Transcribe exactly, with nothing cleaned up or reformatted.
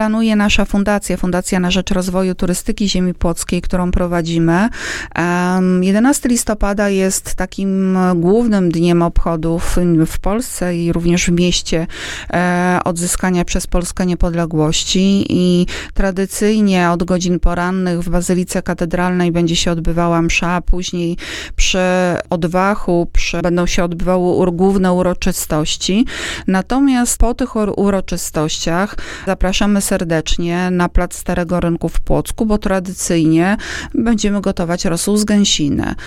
Planuje nasza fundacja, Fundacja na Rzecz Rozwoju Turystyki Ziemi Płockiej, którą prowadzimy. jedenastego listopada jest takim głównym dniem obchodów w Polsce i również w mieście odzyskania przez Polskę niepodległości i tradycyjnie od godzin porannych w Bazylice Katedralnej będzie się odbywała msza, a później przy odwachu przy, będą się odbywały główne uroczystości. Natomiast po tych uroczystościach zapraszamy serdecznie na plac Starego Rynku w Płocku, bo tradycyjnie będziemy gotować rosół z gęsiny.